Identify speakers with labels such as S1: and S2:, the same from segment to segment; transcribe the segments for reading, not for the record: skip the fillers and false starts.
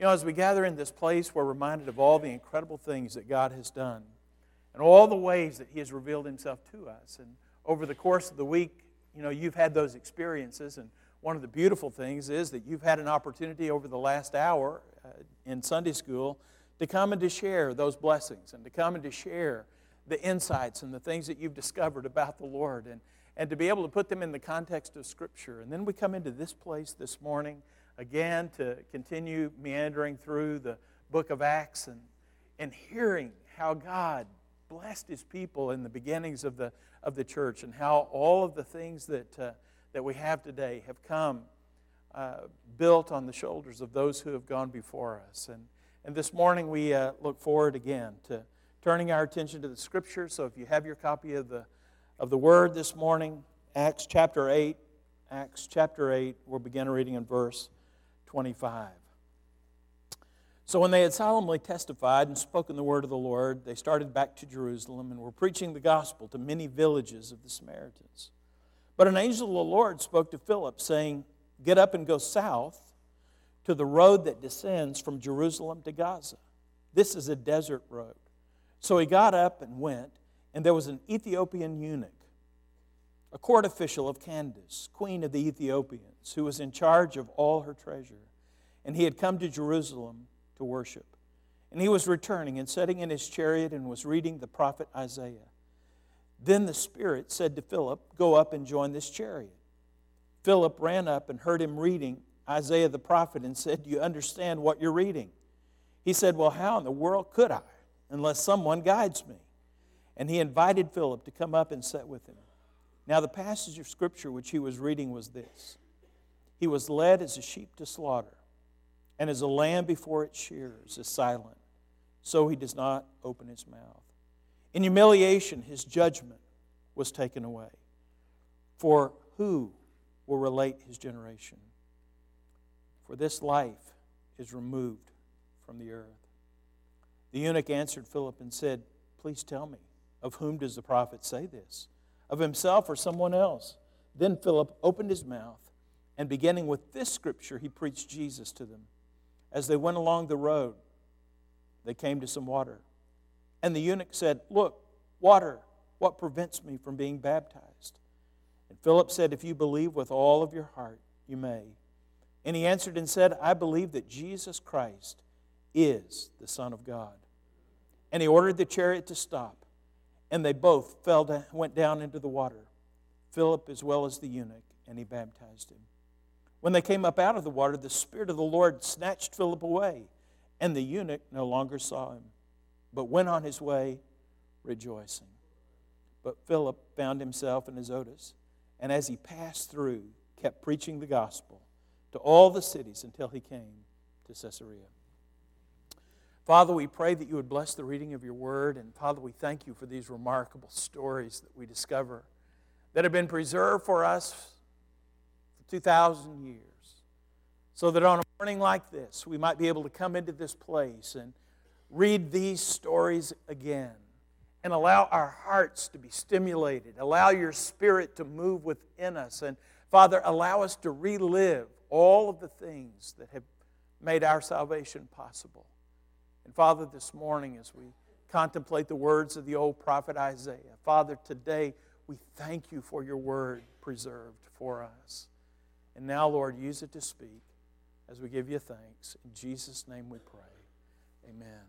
S1: as we gather in this place, we're reminded of all the incredible things that God has done and all the ways that He has revealed Himself to us. And over the course of the week, you've had those experiences. And one of the beautiful things is that you've had an opportunity over the last hour in Sunday school to come and to share those blessings and to come and to share the insights and the things that you've discovered about the Lord and to be able to put them in the context of Scripture. And then we come into this place this morning again to continue meandering through the book of Acts and hearing how God blessed His people in the beginnings of the church and how all of the things that we have today have come built on the shoulders of those who have gone before us. And this morning we look forward again to turning our attention to the Scripture. So if you have your copy of the Word this morning, Acts chapter 8, we'll begin reading in verse 25. So when they had solemnly testified and spoken the word of the Lord, they started back to Jerusalem and were preaching the gospel to many villages of the Samaritans. But an angel of the Lord spoke to Philip, saying, "Get up and go south to the road that descends from Jerusalem to Gaza. This is a desert road." So he got up and went, and there was an Ethiopian eunuch, a court official of Candace, queen of the Ethiopians, who was in charge of all her treasure. And he had come to Jerusalem to worship. And he was returning and sitting in his chariot and was reading the prophet Isaiah. Then the Spirit said to Philip, "Go up and join this chariot." Philip ran up and heard him reading Isaiah the prophet and said, "Do you understand what you're reading?" He said, "Well, how in the world could I, unless someone guides me?" And he invited Philip to come up and sit with him. Now the passage of Scripture which he was reading was this: "He was led as a sheep to slaughter, and as a lamb before its shearers is silent, so he does not open his mouth. In humiliation his judgment was taken away. For who will relate his generation? For this life is removed from the earth." The eunuch answered Philip and said, "Please tell me, of whom does the prophet say this? Of himself or someone else?" Then Philip opened his mouth, and beginning with this scripture, he preached Jesus to them. As they went along the road, they came to some water. And the eunuch said, "Look, water, what prevents me from being baptized?" And Philip said, "If you believe with all of your heart, you may." And he answered and said, "I believe that Jesus Christ is the Son of God." And he ordered the chariot to stop, and they both went down into the water, Philip as well as the eunuch, and he baptized him. When they came up out of the water, the Spirit of the Lord snatched Philip away, and the eunuch no longer saw him, but went on his way rejoicing. But Philip found himself in Azotus, and as he passed through, kept preaching the gospel to all the cities until he came to Caesarea. Father, we pray that you would bless the reading of your word, and Father, we thank you for these remarkable stories that we discover that have been preserved for us 2,000 years, so that on a morning like this, we might be able to come into this place and read these stories again and allow our hearts to be stimulated, allow your Spirit to move within us, and Father, allow us to relive all of the things that have made our salvation possible. And Father, this morning as we contemplate the words of the old prophet Isaiah, Father, today we thank you for your word preserved for us. And now, Lord, use it to speak as we give you thanks. In Jesus' name we pray. Amen.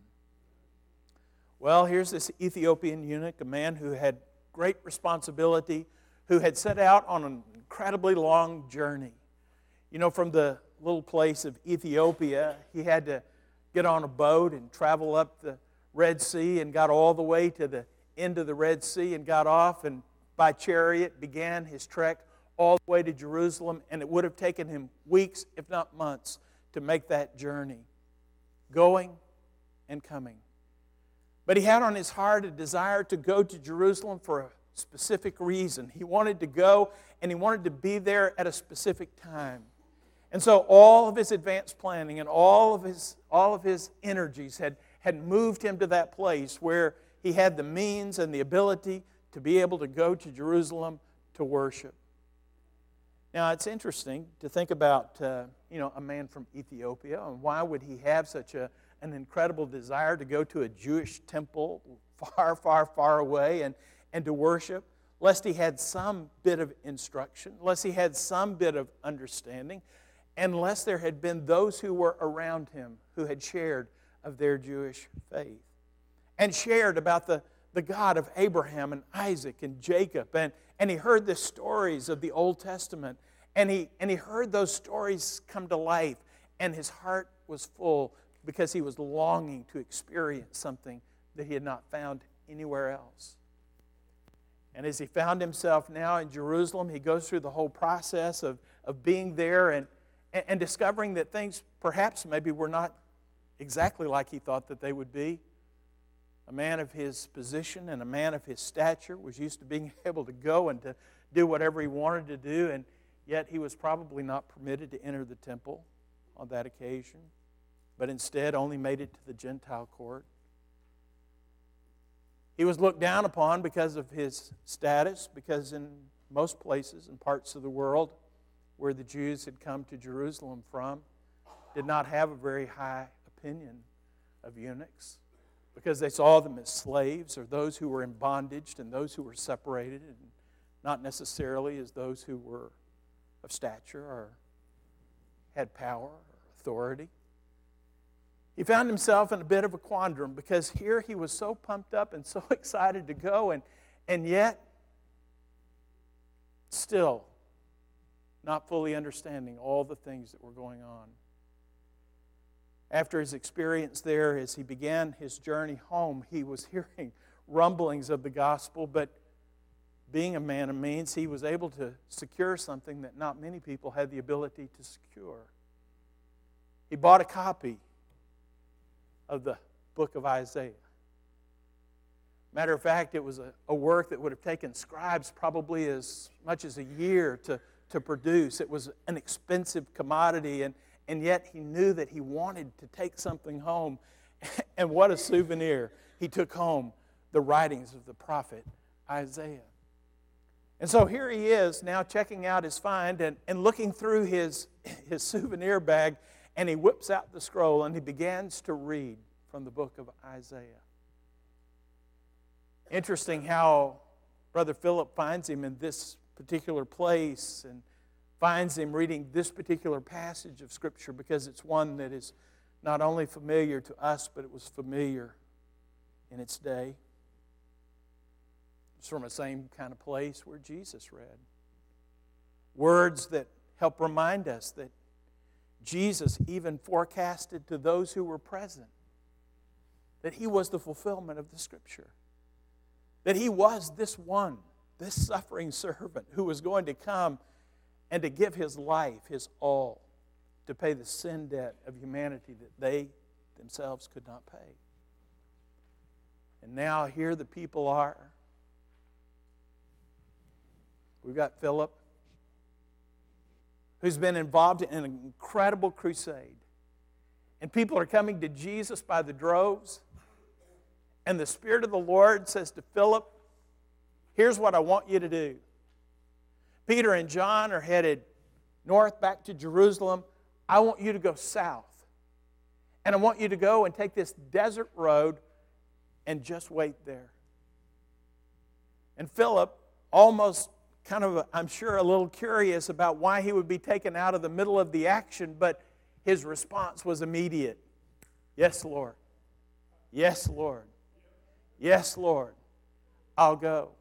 S1: Well, here's this Ethiopian eunuch, a man who had great responsibility, who had set out on an incredibly long journey. From the little place of Ethiopia, he had to get on a boat and travel up the Red Sea and got all the way to the end of the Red Sea and got off and by chariot began his trek all the way to Jerusalem, and it would have taken him weeks, if not months, to make that journey, going and coming. But he had on his heart a desire to go to Jerusalem for a specific reason. He wanted to go, and he wanted to be there at a specific time. And so all of his advanced planning and all of his energies had moved him to that place where he had the means and the ability to be able to go to Jerusalem to worship. Now, it's interesting to think about, a man from Ethiopia, and why would he have such an incredible desire to go to a Jewish temple far, far, far away and to worship, lest he had some bit of instruction, lest he had some bit of understanding, unless there had been those who were around him who had shared of their Jewish faith and shared about the God of Abraham and Isaac and Jacob. And he heard the stories of the Old Testament, and he heard those stories come to life, and his heart was full because he was longing to experience something that he had not found anywhere else. And as he found himself now in Jerusalem, he goes through the whole process of being there and discovering that things perhaps maybe were not exactly like he thought that they would be. A man of his position and a man of his stature was used to being able to go and to do whatever he wanted to do, and yet he was probably not permitted to enter the temple on that occasion, but instead only made it to the Gentile court. He was looked down upon because of his status, because in most places and parts of the world where the Jews had come to Jerusalem from did not have a very high opinion of eunuchs, because they saw them as slaves or those who were in bondage and those who were separated, and not necessarily as those who were of stature or had power or authority. He found himself in a bit of a quandrum, because here he was so pumped up and so excited to go, and yet still not fully understanding all the things that were going on. After his experience there, as he began his journey home, he was hearing rumblings of the gospel, but being a man of means, he was able to secure something that not many people had the ability to secure. He bought a copy of the book of Isaiah. Matter of fact, it was a work that would have taken scribes probably as much as a year to produce. It was an expensive commodity, and yet he knew that he wanted to take something home. And what a souvenir. He took home the writings of the prophet Isaiah. And so here he is now checking out his find and looking through his souvenir bag, and he whips out the scroll and he begins to read from the book of Isaiah. Interesting how Brother Philip finds him in this particular place and finds him reading this particular passage of Scripture, because it's one that is not only familiar to us, but it was familiar in its day. It's from the same kind of place where Jesus read. Words that help remind us that Jesus even forecasted to those who were present that he was the fulfillment of the Scripture. That he was this one, this suffering servant who was going to come and to give his life, his all, to pay the sin debt of humanity that they themselves could not pay. And now here the people are. We've got Philip, who's been involved in an incredible crusade. And people are coming to Jesus by the droves. And the Spirit of the Lord says to Philip, here's what I want you to do. Peter and John are headed north back to Jerusalem. I want you to go south. And I want you to go and take this desert road and just wait there. And Philip, almost kind of, I'm sure, a little curious about why he would be taken out of the middle of the action, but his response was immediate. Yes, Lord. Yes, Lord. Yes, Lord. I'll go.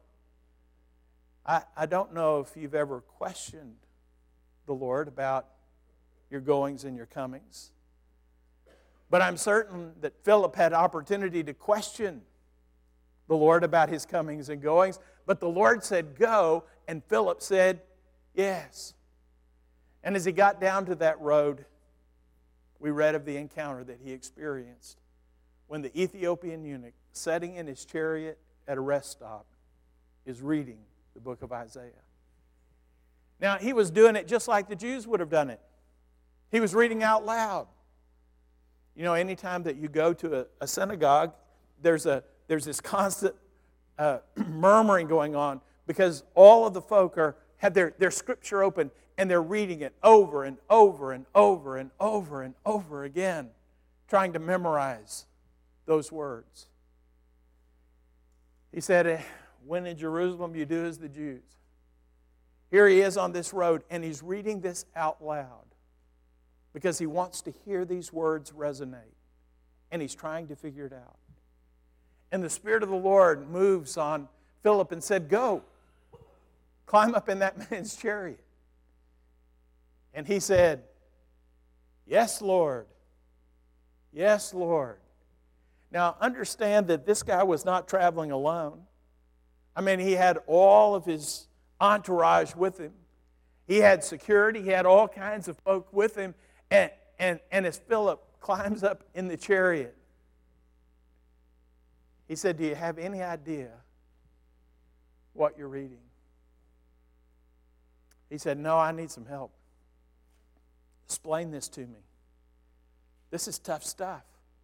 S1: I don't know if you've ever questioned the Lord about your goings and your comings. But I'm certain that Philip had opportunity to question the Lord about his comings and goings. But the Lord said, go, and Philip said, yes. And as he got down to that road, we read of the encounter that he experienced when the Ethiopian eunuch, sitting in his chariot at a rest stop, is reading the book of Isaiah. Now, he was doing it just like the Jews would have done it. He was reading out loud. You know, anytime that you go to a synagogue, there's this constant murmuring going on, because all of the folk are have their scripture open, and they're reading it over and over and over and over and over again, trying to memorize those words. He said, when in Jerusalem you do as the Jews. Here he is on this road, and he's reading this out loud because he wants to hear these words resonate, and he's trying to figure it out. And the Spirit of the Lord moves on Philip and said, go, climb up in that man's chariot. And he said, yes, Lord. Yes, Lord. Now, understand that this guy was not traveling alone. I mean, he had all of his entourage with him. He had security. He had all kinds of folk with him. And as Philip climbs up in the chariot, he said, do you have any idea what you're reading? He said, no, I need some help. Explain this to me. This is tough stuff.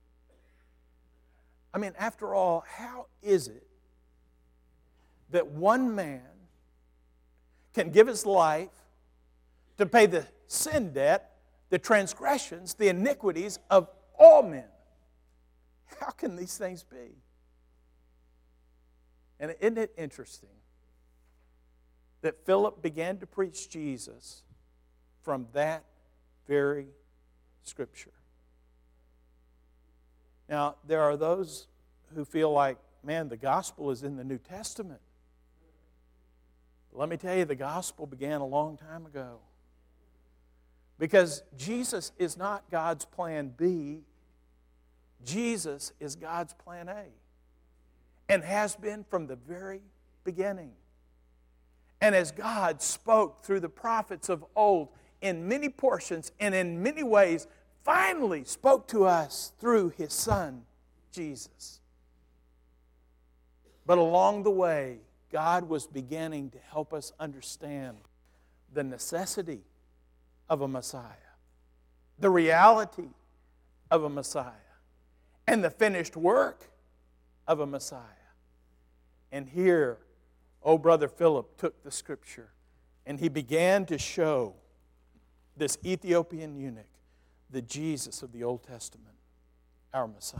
S1: I mean, after all, how is it that one man can give his life to pay the sin debt, the transgressions, the iniquities of all men? How can these things be? And isn't it interesting that Philip began to preach Jesus from that very scripture? Now, there are those who feel like, man, the gospel is in the New Testament. But let me tell you, the gospel began a long time ago. Because Jesus is not God's plan B. Jesus is God's plan A. And has been from the very beginning. And as God spoke through the prophets of old in many portions and in many ways, finally spoke to us through His Son, Jesus. But along the way, God was beginning to help us understand the necessity of a Messiah, the reality of a Messiah, and the finished work of a Messiah. And here, Brother Philip took the scripture and he began to show this Ethiopian eunuch the Jesus of the Old Testament, our Messiah.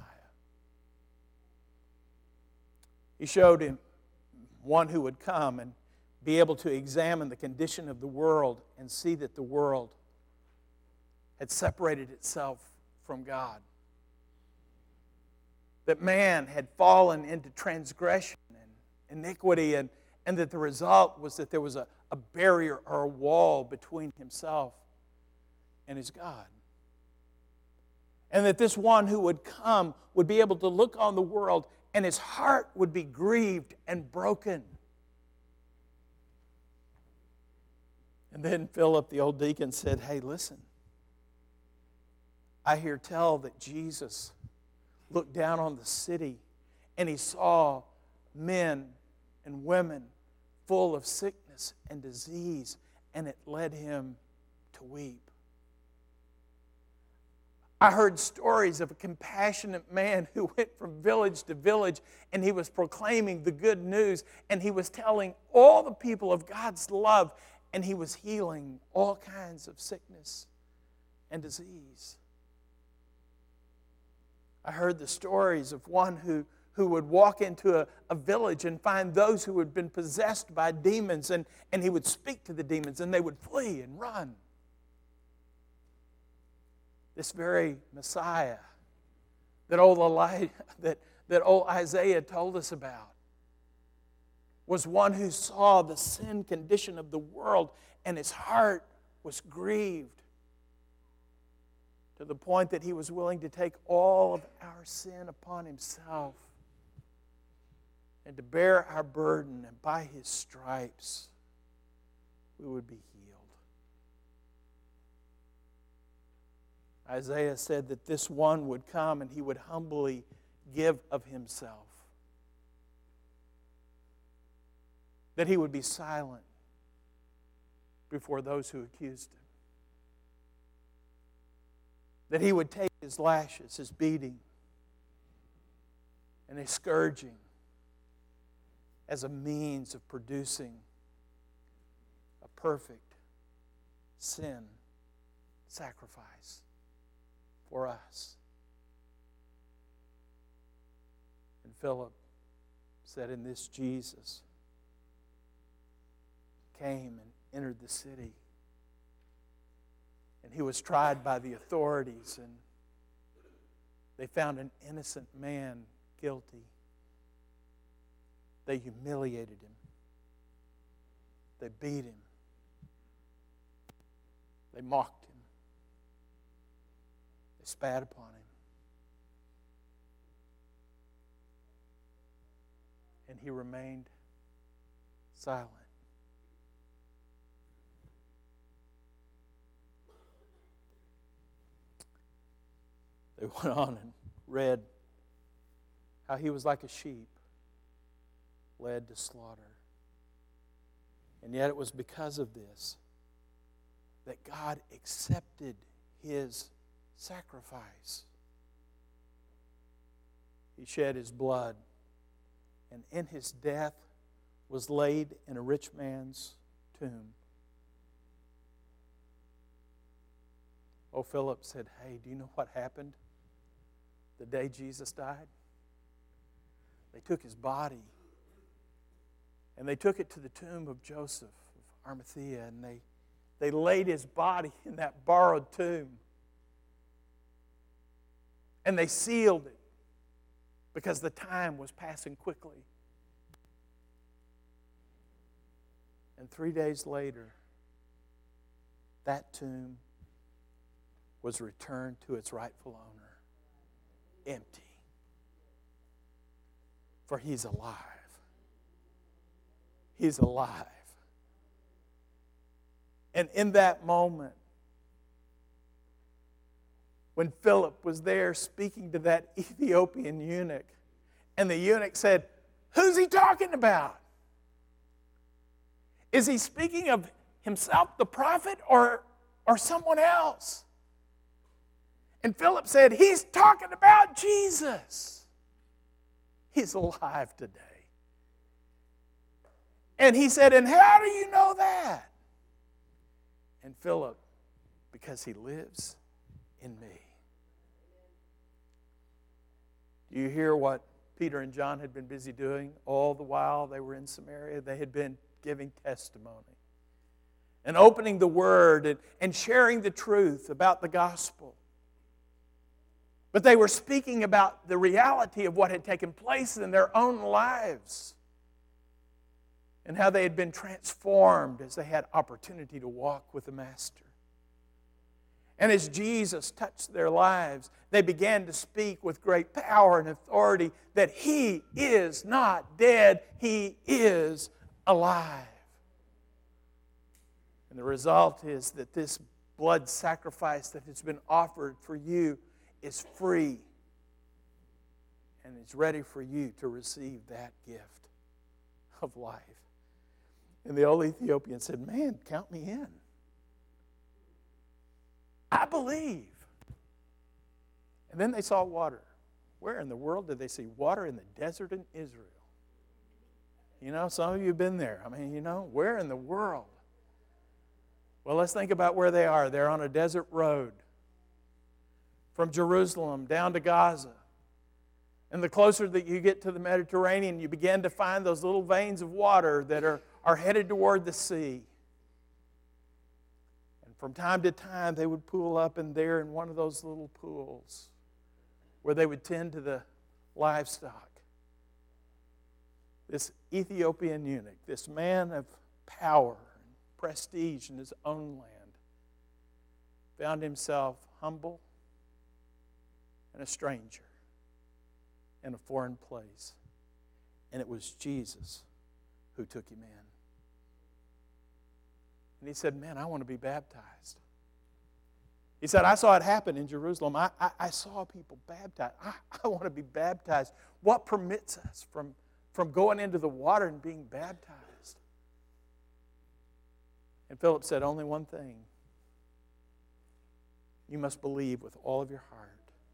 S1: He showed him one who would come and be able to examine the condition of the world and see that the world had separated itself from God. That man had fallen into transgression and iniquity, and that the result was that there was a barrier or a wall between himself and his God. And that this one who would come would be able to look on the world and his heart would be grieved and broken. And then Philip, the old deacon, said, hey, listen, I hear tell that Jesus looked down on the city and he saw men and women full of sickness and disease, and it led him to weep. I heard stories of a compassionate man who went from village to village, and he was proclaiming the good news, and he was telling all the people of God's love, and he was healing all kinds of sickness and disease. I heard the stories of one who would walk into a village and find those who had been possessed by demons, and he would speak to the demons, and they would flee and run. This very Messiah that old Isaiah told us about was one who saw the sin condition of the world, and his heart was grieved to the point that he was willing to take all of our sin upon himself and to bear our burden, and by his stripes we would be healed. Isaiah said that this one would come and he would humbly give of himself. That he would be silent before those who accused him. That he would take his lashes, his beating, and his scourging as a means of producing a perfect sin sacrifice for us. And Philip said, "In this Jesus came and entered the city. And he was tried by the authorities, and they found an innocent man guilty. They humiliated him. They beat him. They mocked him. They spat upon him. And he remained silent." They went on and read how he was like a sheep led to slaughter. And yet it was because of this that God accepted his sacrifice. He shed his blood, and in his death was laid in a rich man's tomb. Oh, Philip said, "Hey, do you know what happened the day Jesus died?" They took his body and they took it to the tomb of Joseph of Arimathea, and they laid his body in that borrowed tomb. And they sealed it because the time was passing quickly. And 3 days later, that tomb was returned to its rightful owner, empty. For he's alive. He's alive. And in that moment, when Philip was there speaking to that Ethiopian eunuch, and the eunuch said, "Who's he talking about? Is he speaking of himself, the prophet, or someone else?" And Philip said, "He's talking about Jesus. He's alive today." And he said, "And how do you know that?" And Philip, "Because he lives in me." Do you hear what Peter and John had been busy doing all the while they were in Samaria? They had been giving testimony and opening the Word and sharing the truth about the gospel. But they were speaking about the reality of what had taken place in their own lives and how they had been transformed as they had opportunity to walk with the Master. And as Jesus touched their lives, they began to speak with great power and authority that He is not dead, He is alive. And the result is that this blood sacrifice that has been offered for you is free, and it's ready for you to receive that gift of life. And the old Ethiopian said, "Man, count me in. I believe." And then they saw water. Where in the world did they see water? In the desert in Israel. You know, some of you have been there. I mean, you know, where in the world? Well, let's think about where they are. They're on a desert road from Jerusalem down to Gaza. And the closer that you get to the Mediterranean, you begin to find those little veins of water that are headed toward the sea. And from time to time, they would pool up in there in one of those little pools where they would tend to the livestock. This Ethiopian eunuch, this man of power and prestige in his own land, found himself humble and a stranger in a foreign place. And it was Jesus who took him in. And he said, "Man, I want to be baptized." He said, "I saw it happen in Jerusalem. I saw people baptized. I want to be baptized. What permits us from going into the water and being baptized?" And Philip said, "Only one thing. You must believe with all of your heart,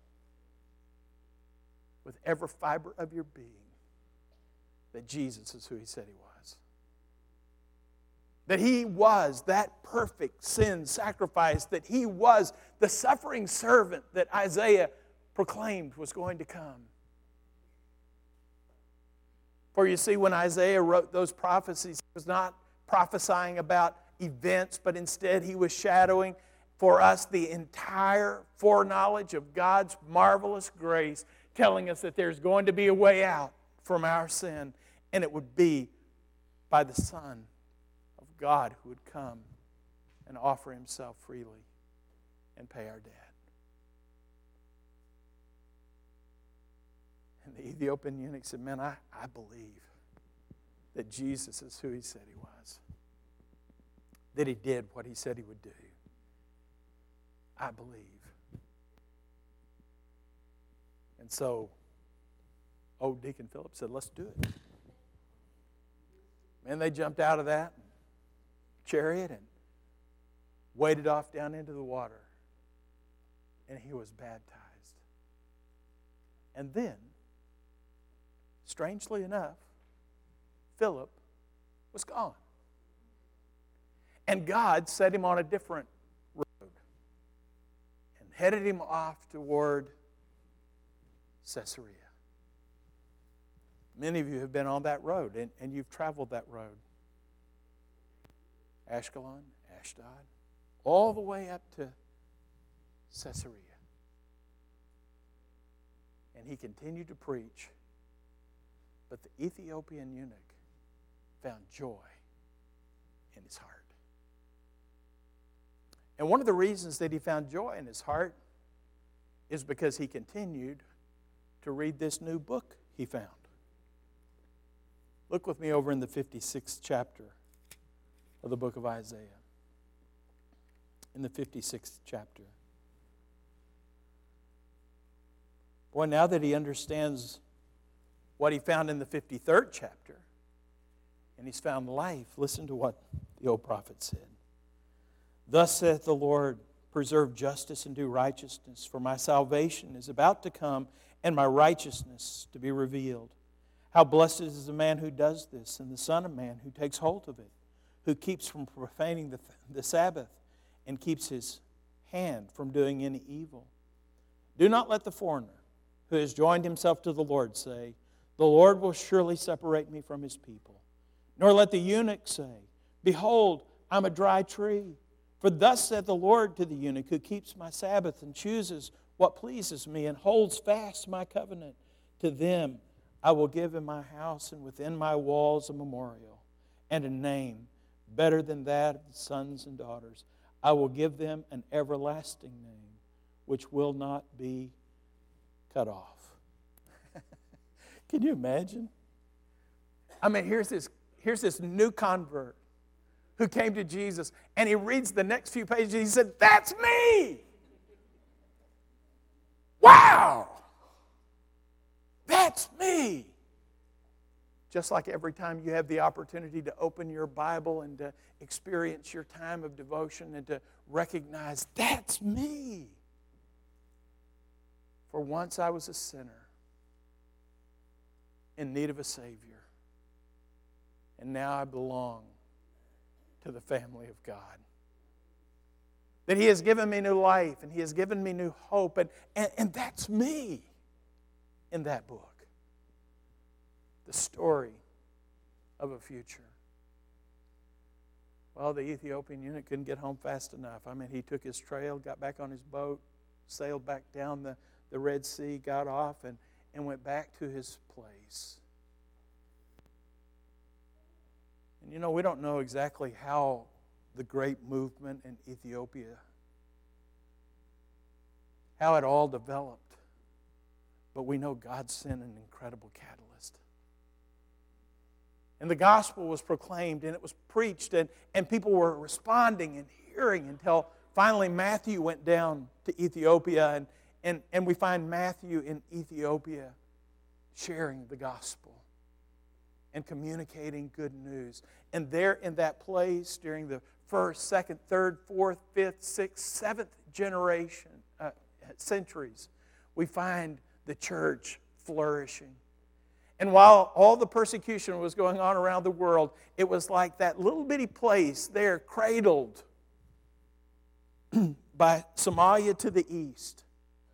S1: with every fiber of your being, that Jesus is who He said He was. that He was that perfect sin sacrifice, that He was the suffering servant that Isaiah proclaimed was going to come. For you see, when Isaiah wrote those prophecies, he was not prophesying about events, but instead he was shadowing for us the entire foreknowledge of God's marvelous grace, telling us that there's going to be a way out from our sin, and it would be by the Son of God who would come and offer Himself freely and pay our debt. And the Ethiopian eunuch said, man, I believe that Jesus is who He said He was, that He did what He said He would do. I believe. And so, old Deacon Philip said, let's do it. Man, they jumped out of that chariot and waded off down into the water. And he was baptized. And then, strangely enough, Philip was gone. And God set him on a different road and headed him off toward Caesarea. Many of you have been on that road, and you've traveled that road. Ashkelon, Ashdod, all the way up to Caesarea. And he continued to preach, but the Ethiopian eunuch found joy in his heart. And one of the reasons that he found joy in his heart is because he continued to read this new book he found. Look with me over in the 56th chapter of the book of Isaiah. In the 56th chapter. Boy, now that he understands what he found in the 53rd chapter, and he's found life, listen to what the old prophet said. Thus saith the Lord, preserve justice and do righteousness, for my salvation is about to come, and my righteousness to be revealed. How blessed is the man who does this, and the Son of Man who takes hold of it, who keeps from profaning the Sabbath, and keeps his hand from doing any evil. Do not let the foreigner who has joined himself to the Lord say, the Lord will surely separate me from His people. Nor let the eunuch say, behold, I'm a dry tree. For thus saith the Lord to the eunuch who keeps my Sabbath and chooses what pleases me and holds fast my covenant. To them I will give in my house and within my walls a memorial and a name better than that of the sons and daughters. I will give them an everlasting name which will not be cut off. Can you imagine? I mean, here's this new convert who came to Jesus, and he reads the next few pages, and he said, that's me! Wow! That's me! Just like every time you have the opportunity to open your Bible and to experience your time of devotion and to recognize, that's me! For once I was a sinner in need of a Savior, and now I belong to the family of God. That He has given me new life, and He has given me new hope, and that's me in that book. The story of a future. Well, the Ethiopian eunuch couldn't get home fast enough. I mean, he took his trail, got back on his boat, sailed back down the Red Sea, got off, and went back to his place. And you know, we don't know exactly how the great movement in Ethiopia, how it all developed, but we know God sent an incredible catalyst. And the gospel was proclaimed, and it was preached, and people were responding and hearing until finally Matthew went down to Ethiopia, and we find Matthew in Ethiopia sharing the gospel and communicating good news. And there in that place, during the first, second, third, fourth, fifth, sixth, seventh centuries, we find the church flourishing. And while all the persecution was going on around the world, it was like that little bitty place there, cradled by Somalia to the east,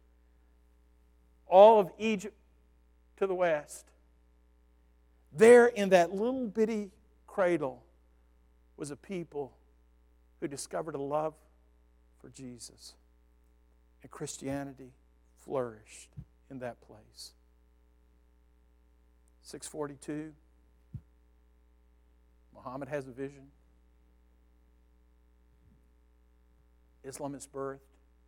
S1: all of Egypt to the west. There in that little bitty cradle was a people who discovered a love for Jesus. And Christianity flourished in that place. 642, Muhammad has a vision. Islam is birthed.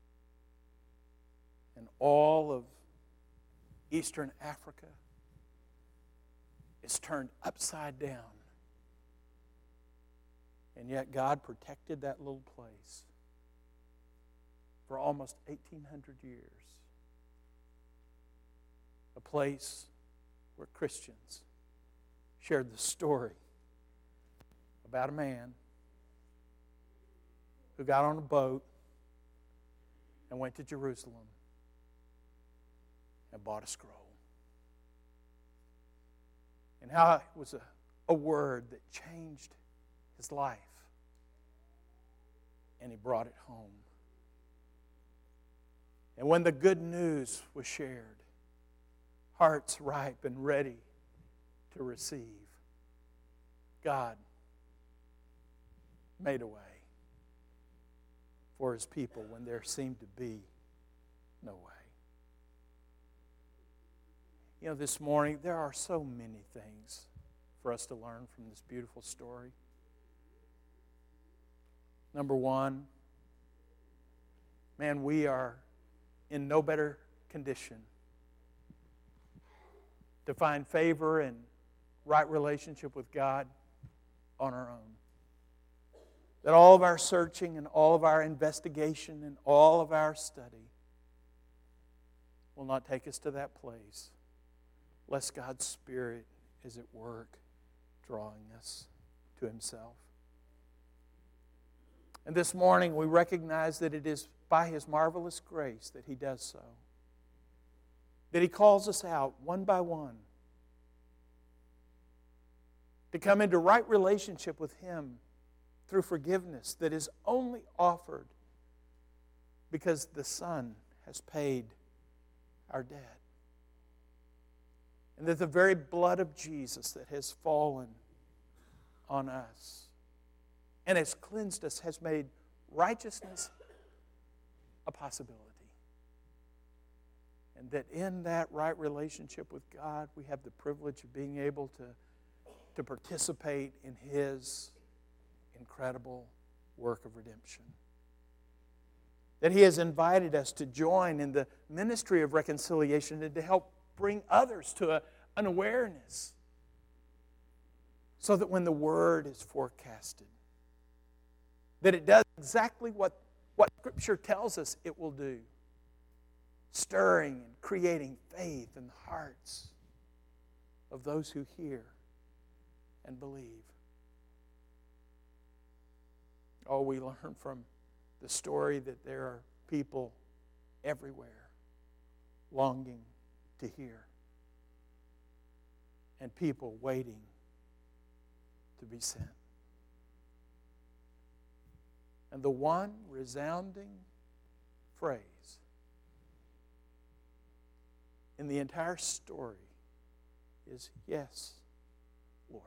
S1: And all of Eastern Africa is turned upside down. And yet God protected that little place for almost 1,800 years. A place where Christians shared the story about a man who got on a boat and went to Jerusalem and bought a scroll. And how it was a word that changed his life. And he brought it home. And when the good news was shared, hearts ripe and ready to receive, God made a way for His people when there seemed to be no way. You know, this morning, there are so many things for us to learn from this beautiful story. Number one, man, we are in no better condition to find favor and right relationship with God on our own. That all of our searching and all of our investigation and all of our study will not take us to that place, lest God's Spirit is at work drawing us to Himself. And this morning we recognize that it is by His marvelous grace that He does so. That He calls us out one by one to come into right relationship with Him through forgiveness that is only offered because the Son has paid our debt. And that the very blood of Jesus that has fallen on us and has cleansed us has made righteousness a possibility. And that in that right relationship with God, we have the privilege of being able to participate in His incredible work of redemption. That He has invited us to join in the ministry of reconciliation and to help bring others to an awareness so that when the Word is forecasted, that it does exactly what Scripture tells us it will do, stirring and creating faith in the hearts of those who hear and believe. Oh, we learn from the story that there are people everywhere longing to hear and people waiting to be sent. And the one resounding phrase in the entire story is, "Yes, Lord."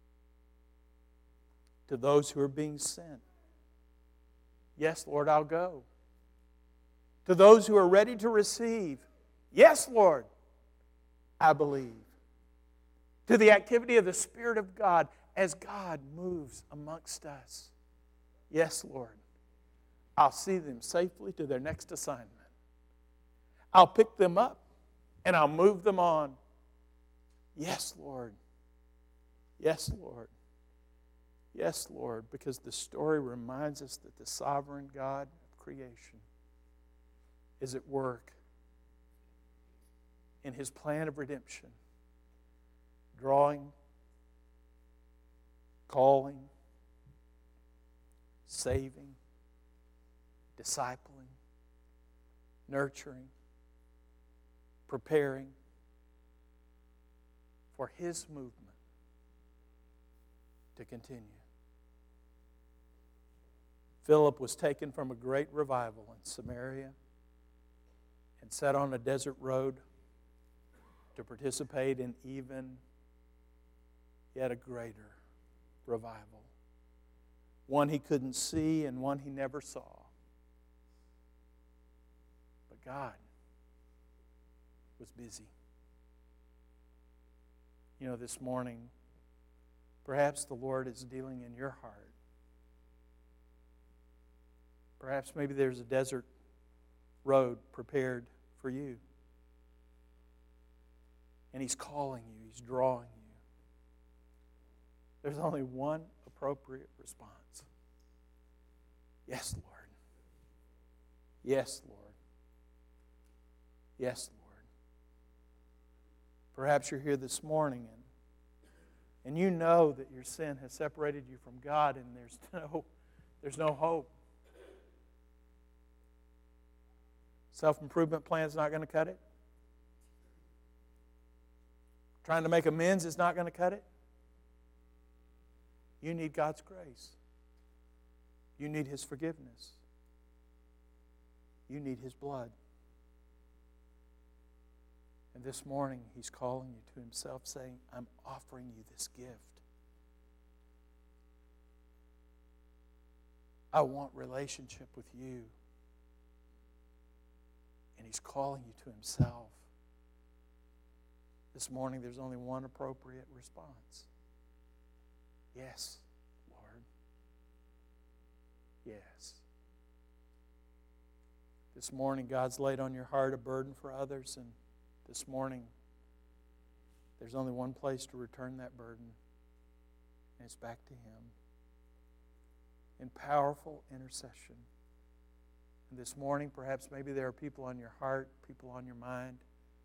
S1: To those who are being sent, "Yes, Lord, I'll go." To those who are ready to receive, "Yes, Lord, I believe." To the activity of the Spirit of God as God moves amongst us, "Yes, Lord, I'll see them safely to their next assignment. I'll pick them up and I'll move them on. Yes, Lord. Yes, Lord. Yes, Lord," because the story reminds us that the sovereign God of creation is at work in His plan of redemption, drawing, calling, saving, discipling, nurturing, preparing for His movement to continue. Philip was taken from a great revival in Samaria and set on a desert road to participate in even yet a greater revival. One he couldn't see and one he never saw. But God was busy. You know, this morning, perhaps the Lord is dealing in your heart. Perhaps maybe there's a desert road prepared for you. And He's calling you. He's drawing you. There's only one appropriate response. Yes, Lord. Yes, Lord. Yes, Lord. Perhaps you're here this morning and you know that your sin has separated you from God and there's no hope. Self-improvement plan is not going to cut it. Trying to make amends is not going to cut it. You need God's grace. You need His forgiveness. You need His blood. And this morning, He's calling you to Himself, saying, I'm offering you this gift. I want relationship with you. And He's calling you to Himself. This morning, there's only one appropriate response. Yes, Lord. Yes. This morning, God's laid on your heart a burden for others, and this morning, there's only one place to return that burden, and it's back to Him in powerful intercession. And this morning, perhaps maybe there are people on your heart, people on your mind,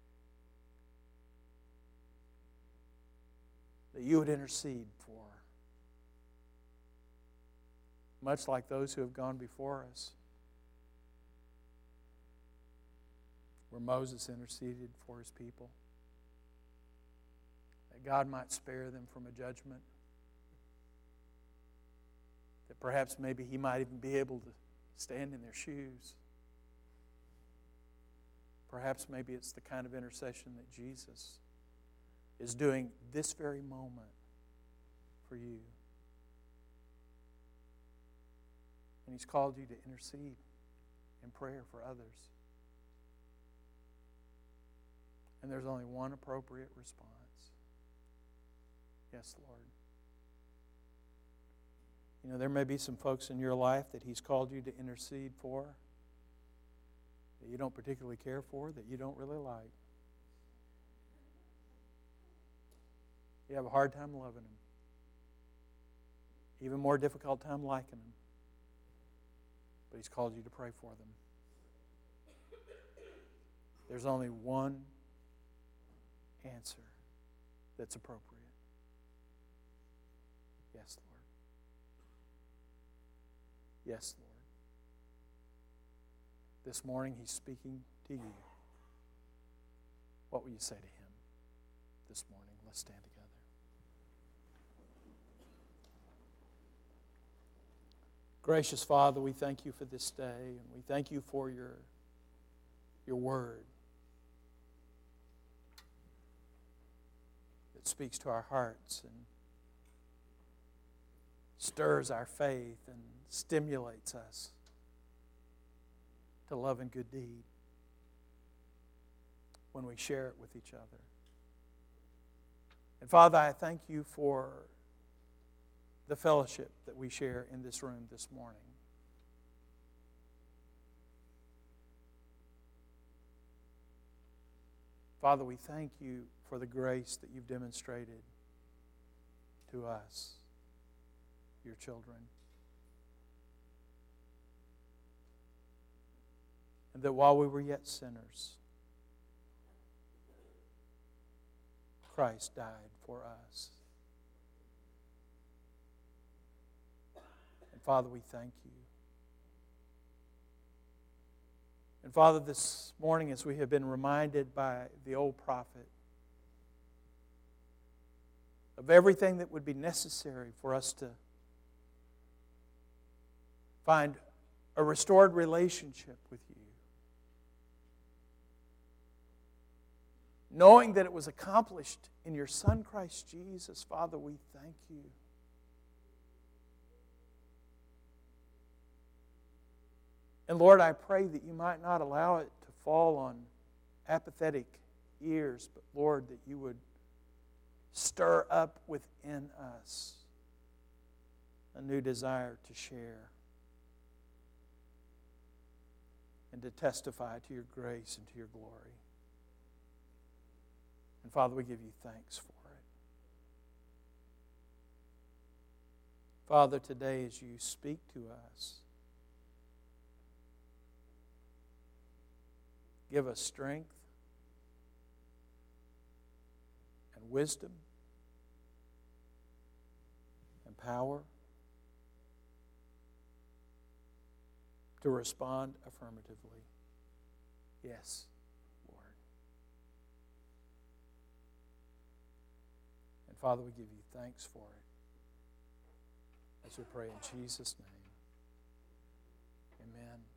S1: that you would intercede for. Much like those who have gone before us, where Moses interceded for his people, that God might spare them from a judgment, that perhaps maybe he might even be able to stand in their shoes. Perhaps maybe it's the kind of intercession that Jesus is doing this very moment for you. And He's called you to intercede in prayer for others. And there's only one appropriate response. Yes, Lord. You know, there may be some folks in your life that He's called you to intercede for that you don't particularly care for, that you don't really like. You have a hard time loving them. Even more difficult time liking them. But He's called you to pray for them. There's only one answer that's appropriate. Yes, Lord. Yes, Lord. This morning He's speaking to you. What will you say to Him this morning? Let's stand together. Gracious Father, we thank You for this day, and we thank You for Your word that speaks to our hearts and stirs our faith and stimulates us to love and good deed when we share it with each other. And Father, I thank You for the fellowship that we share in this room this morning. Father, we thank You for the grace that You've demonstrated to us, Your children. And that while we were yet sinners, Christ died for us. And Father, we thank You. And Father, this morning as we have been reminded by the old prophet of everything that would be necessary for us to find a restored relationship with you. Knowing that it was accomplished in your Son, Christ Jesus, Father, we thank you. And Lord, I pray that you might not allow it to fall on apathetic ears, but Lord, that you would stir up within us a new desire to share and to testify to your grace and to your glory. And Father, we give you thanks for it. Father, today as you speak to us, give us strength and wisdom and power to respond affirmatively. Yes, Lord. And Father, we give you thanks for it as we pray in Jesus' name. Amen.